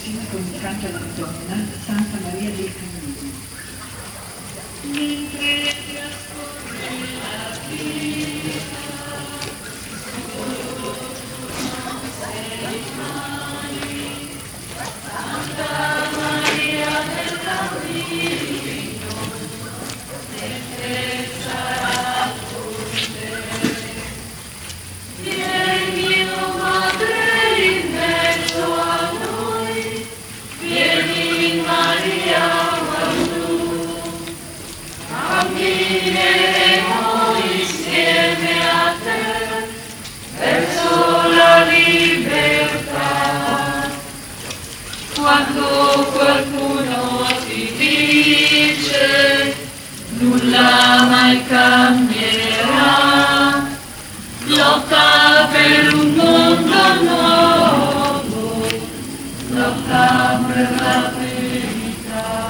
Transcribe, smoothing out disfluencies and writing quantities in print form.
Santissima con il canto alla Madonna, Santa Maria dei Cammini. Mentre trascorre la vita, sei mai, Santa Maria del Cammino, sempre sarà con te. Vieni, o Madre, in mezzo a noi, vieni Maria quando cammineremo insieme a te verso la libertà. Quando qualcuno ti dice nulla mai cambierà, lotta per un mondo nuovo, lotta per la verità.